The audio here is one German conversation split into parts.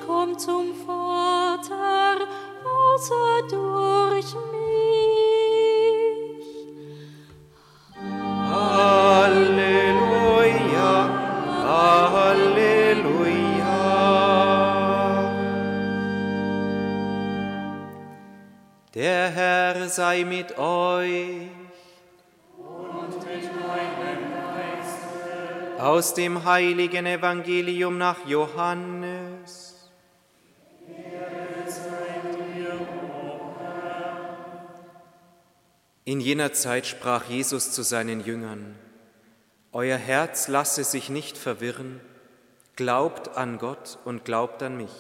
kommt zum Vater, außer durch mich. Halleluja, Halleluja. Der Herr sei mit euch. Und mit deinem Geiste. Aus dem heiligen Evangelium nach Johannes. Ehre sei dir, o Herr. In jener Zeit sprach Jesus zu seinen Jüngern: Euer Herz lasse sich nicht verwirren, glaubt an Gott und glaubt an mich.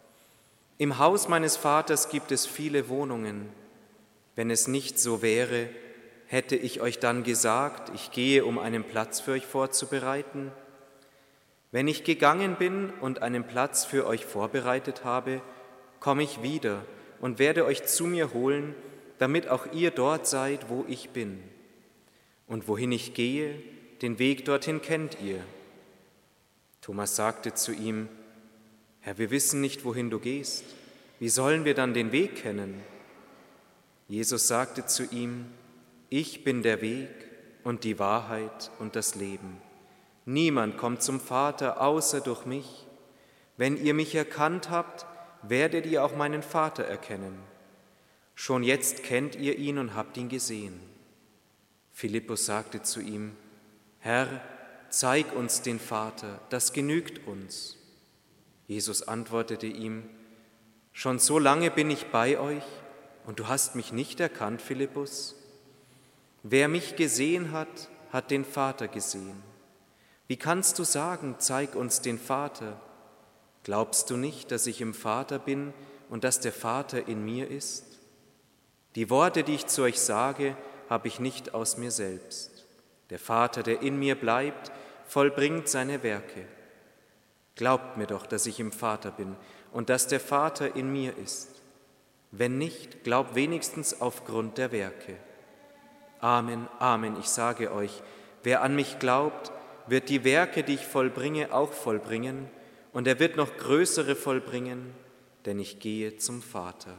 Im Haus meines Vaters gibt es viele Wohnungen. Wenn es nicht so wäre, hätte ich euch dann gesagt, ich gehe, um einen Platz für euch vorzubereiten? Wenn ich gegangen bin und einen Platz für euch vorbereitet habe, komme ich wieder und werde euch zu mir holen, damit auch ihr dort seid, wo ich bin. Und wohin ich gehe, den Weg dorthin kennt ihr. Thomas sagte zu ihm: Herr, wir wissen nicht, wohin du gehst. Wie sollen wir dann den Weg kennen? Jesus sagte zu ihm: Ich bin der Weg und die Wahrheit und das Leben. Niemand kommt zum Vater außer durch mich. Wenn ihr mich erkannt habt, werdet ihr auch meinen Vater erkennen. Schon jetzt kennt ihr ihn und habt ihn gesehen. Philippus sagte zu ihm: Herr, zeig uns den Vater, das genügt uns. Jesus antwortete ihm: Schon so lange bin ich bei euch und du hast mich nicht erkannt, Philippus? Wer mich gesehen hat, hat den Vater gesehen. Wie kannst du sagen, zeig uns den Vater? Glaubst du nicht, dass ich im Vater bin und dass der Vater in mir ist? Die Worte, die ich zu euch sage, habe ich nicht aus mir selbst. Der Vater, der in mir bleibt, vollbringt seine Werke. Glaubt mir doch, dass ich im Vater bin und dass der Vater in mir ist. Wenn nicht, glaubt wenigstens aufgrund der Werke. Amen, Amen, ich sage euch, wer an mich glaubt, wird die Werke, die ich vollbringe, auch vollbringen, und er wird noch größere vollbringen, denn ich gehe zum Vater.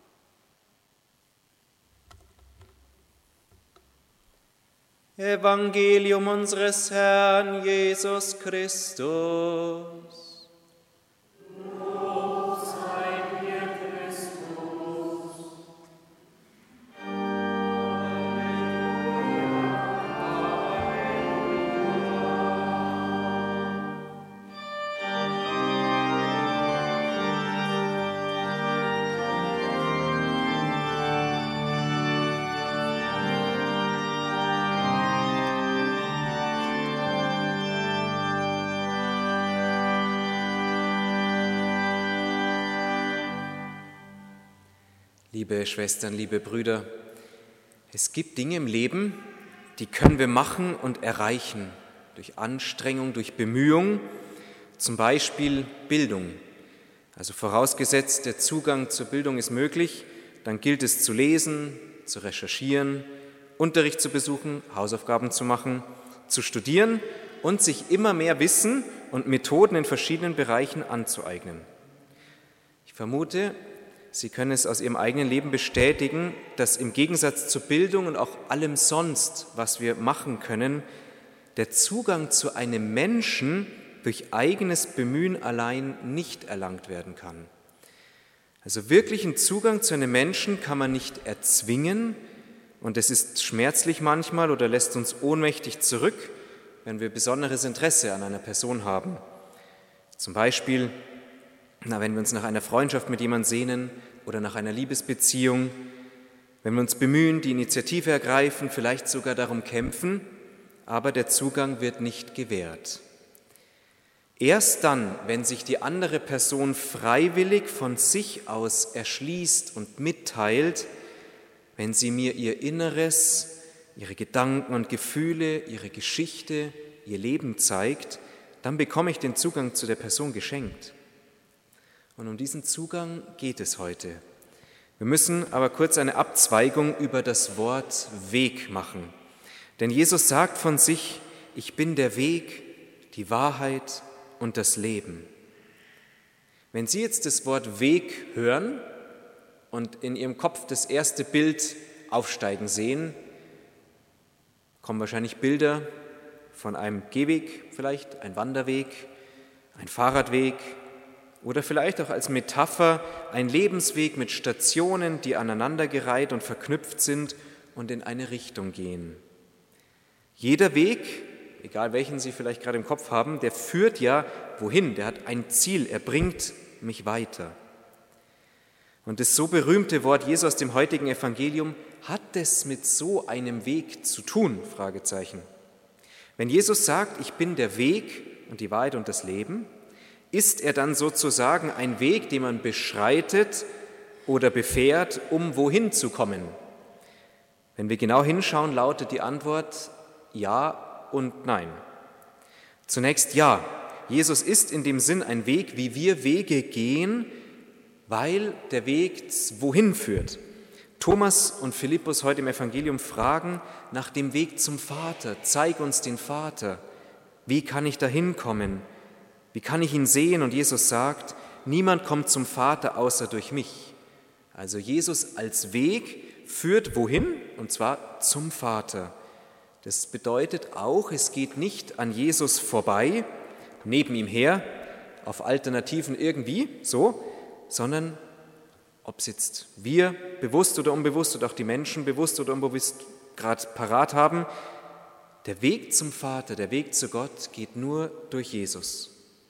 Evangelium unseres Herrn Jesus Christus. Lob sei dir, Christus. Liebe Schwestern, liebe Brüder, es gibt Dinge im Leben, die können wir machen und erreichen, durch Anstrengung, durch Bemühung, zum Beispiel Bildung. Also vorausgesetzt, der Zugang zur Bildung ist möglich, dann gilt es zu lesen, zu recherchieren, Unterricht zu besuchen, Hausaufgaben zu machen, zu studieren und sich immer mehr Wissen und Methoden in verschiedenen Bereichen anzueignen. Ich vermute, Sie können es aus Ihrem eigenen Leben bestätigen, dass im Gegensatz zur Bildung und auch allem sonst, was wir machen können, der Zugang zu einem Menschen durch eigenes Bemühen allein nicht erlangt werden kann. Also wirklichen Zugang zu einem Menschen kann man nicht erzwingen und es ist schmerzlich manchmal oder lässt uns ohnmächtig zurück, wenn wir besonderes Interesse an einer Person haben. Zum Beispiel, wenn wir uns nach einer Freundschaft mit jemandem sehnen oder nach einer Liebesbeziehung, wenn wir uns bemühen, die Initiative ergreifen, vielleicht sogar darum kämpfen, aber der Zugang wird nicht gewährt. Erst dann, wenn sich die andere Person freiwillig von sich aus erschließt und mitteilt, wenn sie mir ihr Inneres, ihre Gedanken und Gefühle, ihre Geschichte, ihr Leben zeigt, dann bekomme ich den Zugang zu der Person geschenkt. Und um diesen Zugang geht es heute. Wir müssen aber kurz eine Abzweigung über das Wort Weg machen. Denn Jesus sagt von sich: Ich bin der Weg, die Wahrheit und das Leben. Wenn Sie jetzt das Wort Weg hören und in Ihrem Kopf das erste Bild aufsteigen sehen, kommen wahrscheinlich Bilder von einem Gehweg vielleicht, ein Wanderweg, ein Fahrradweg oder vielleicht auch als Metapher ein Lebensweg mit Stationen, die aneinandergereiht und verknüpft sind und in eine Richtung gehen. Jeder Weg, egal welchen Sie vielleicht gerade im Kopf haben, der führt ja wohin? Der hat ein Ziel, er bringt mich weiter. Und das so berühmte Wort Jesu aus dem heutigen Evangelium, hat es mit so einem Weg zu tun? Fragezeichen. Wenn Jesus sagt, ich bin der Weg und die Wahrheit und das Leben, ist er dann sozusagen ein Weg, den man beschreitet oder befährt, um wohin zu kommen? Wenn wir genau hinschauen, lautet die Antwort ja und nein. Zunächst ja, Jesus ist in dem Sinn ein Weg, wie wir Wege gehen, weil der Weg wohin führt. Thomas und Philippus heute im Evangelium fragen nach dem Weg zum Vater. Zeig uns den Vater. Wie kann ich da hinkommen? Wie kann ich ihn sehen? Und Jesus sagt, niemand kommt zum Vater außer durch mich. Also Jesus als Weg führt wohin? Und zwar zum Vater. Das bedeutet auch, es geht nicht an Jesus vorbei, neben ihm her, auf Alternativen irgendwie so, sondern ob es jetzt wir bewusst oder unbewusst oder auch die Menschen bewusst oder unbewusst gerade parat haben, der Weg zum Vater, der Weg zu Gott geht nur durch Jesus.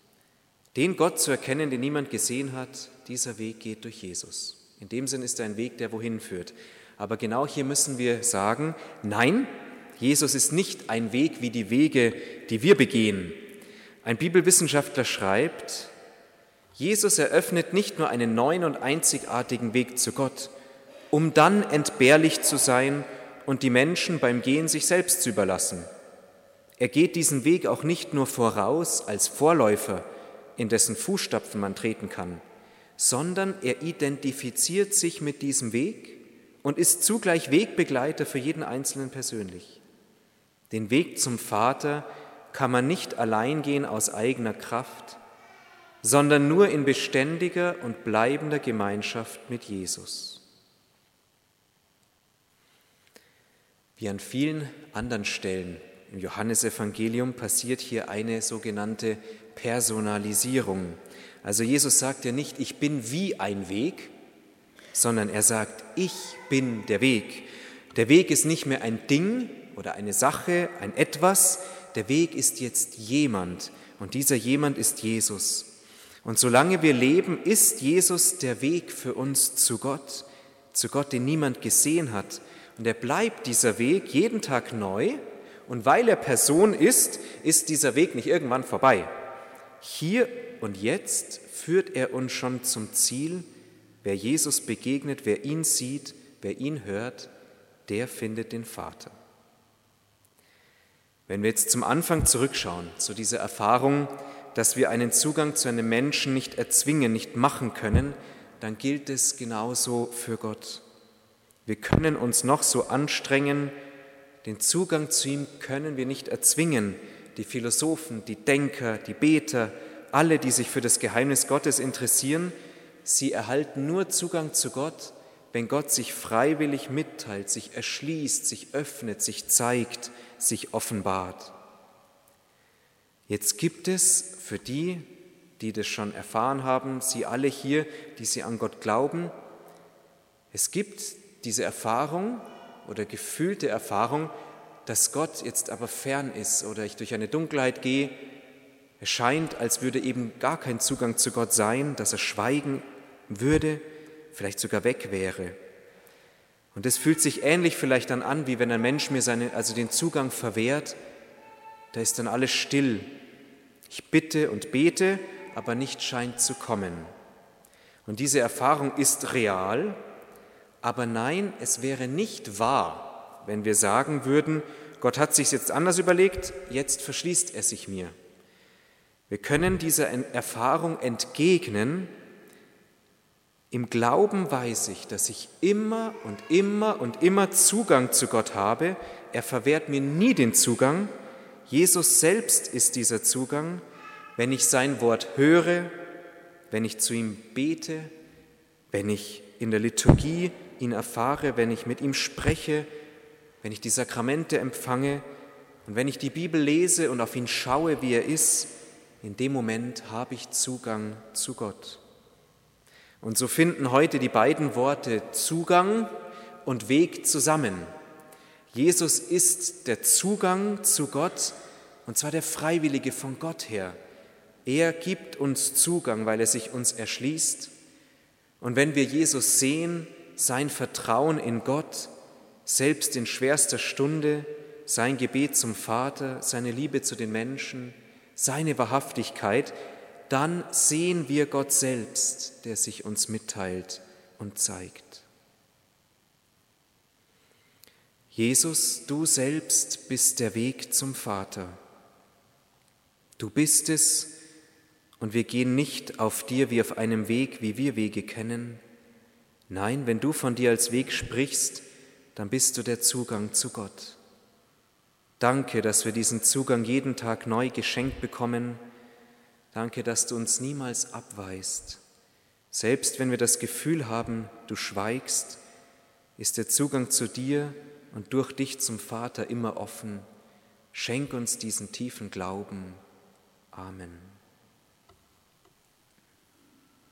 Den Gott zu erkennen, den niemand gesehen hat, dieser Weg geht durch Jesus. In dem Sinn ist er ein Weg, der wohin führt. Aber genau hier müssen wir sagen, nein, Jesus ist nicht ein Weg wie die Wege, die wir begehen. Ein Bibelwissenschaftler schreibt, Jesus eröffnet nicht nur einen neuen und einzigartigen Weg zu Gott, um dann entbehrlich zu sein und die Menschen beim Gehen sich selbst zu überlassen. Er geht diesen Weg auch nicht nur voraus als Vorläufer, in dessen Fußstapfen man treten kann, sondern er identifiziert sich mit diesem Weg und ist zugleich Wegbegleiter für jeden Einzelnen persönlich. Den Weg zum Vater kann man nicht allein gehen aus eigener Kraft, sondern nur in beständiger und bleibender Gemeinschaft mit Jesus. Wie an vielen anderen Stellen im Johannesevangelium passiert hier eine sogenannte Personalisierung. Also Jesus sagt ja nicht, ich bin wie ein Weg, sondern er sagt, ich bin der Weg. Der Weg ist nicht mehr ein Ding oder eine Sache, ein Etwas, der Weg ist jetzt jemand und dieser jemand ist Jesus. Und solange wir leben, ist Jesus der Weg für uns zu Gott, den niemand gesehen hat. Und er bleibt dieser Weg jeden Tag neu. Und weil er Person ist, ist dieser Weg nicht irgendwann vorbei. Hier und jetzt führt er uns schon zum Ziel. Wer Jesus begegnet, wer ihn sieht, wer ihn hört, der findet den Vater. Wenn wir jetzt zum Anfang zurückschauen, zu dieser Erfahrung, dass wir einen Zugang zu einem Menschen nicht erzwingen, nicht machen können, dann gilt es genauso für Gott. Wir können uns noch so anstrengen, den Zugang zu ihm können wir nicht erzwingen. Die Philosophen, die Denker, die Beter, alle, die sich für das Geheimnis Gottes interessieren, sie erhalten nur Zugang zu Gott, wenn Gott sich freiwillig mitteilt, sich erschließt, sich öffnet, sich zeigt, sich offenbart. Jetzt gibt es für die, die das schon erfahren haben, Sie alle hier, die Sie an Gott glauben, es gibt diese Erfahrung oder gefühlte Erfahrung, dass Gott jetzt aber fern ist oder ich durch eine Dunkelheit gehe, es scheint, als würde eben gar kein Zugang zu Gott sein, dass er schweigen würde, vielleicht sogar weg wäre. Und es fühlt sich ähnlich vielleicht dann an, wie wenn ein Mensch mir den Zugang verwehrt, da ist dann alles still. Ich bitte und bete, aber nicht scheint zu kommen. Und diese Erfahrung ist real, aber nein, es wäre nicht wahr, wenn wir sagen würden, Gott hat sich jetzt anders überlegt, jetzt verschließt er sich mir. Wir können dieser Erfahrung entgegnen. Im Glauben weiß ich, dass ich immer und immer und immer Zugang zu Gott habe. Er verwehrt mir nie den Zugang. Jesus selbst ist dieser Zugang. Wenn ich sein Wort höre, wenn ich zu ihm bete, wenn ich in der Liturgie ihn erfahre, wenn ich mit ihm spreche, wenn ich die Sakramente empfange und wenn ich die Bibel lese und auf ihn schaue, wie er ist, in dem Moment habe ich Zugang zu Gott. Und so finden heute die beiden Worte Zugang und Weg zusammen. Jesus ist der Zugang zu Gott, und zwar der freiwillige von Gott her. Er gibt uns Zugang, weil er sich uns erschließt. Und wenn wir Jesus sehen, sein Vertrauen in Gott, selbst in schwerster Stunde, sein Gebet zum Vater, seine Liebe zu den Menschen, seine Wahrhaftigkeit, dann sehen wir Gott selbst, der sich uns mitteilt und zeigt. Jesus, du selbst bist der Weg zum Vater. Du bist es, und wir gehen nicht auf dir wie auf einem Weg, wie wir Wege kennen. Nein, wenn du von dir als Weg sprichst, dann bist du der Zugang zu Gott. Danke, dass wir diesen Zugang jeden Tag neu geschenkt bekommen. Danke, dass du uns niemals abweist. Selbst wenn wir das Gefühl haben, du schweigst, ist der Zugang zu dir und durch dich zum Vater immer offen. Schenk uns diesen tiefen Glauben. Amen.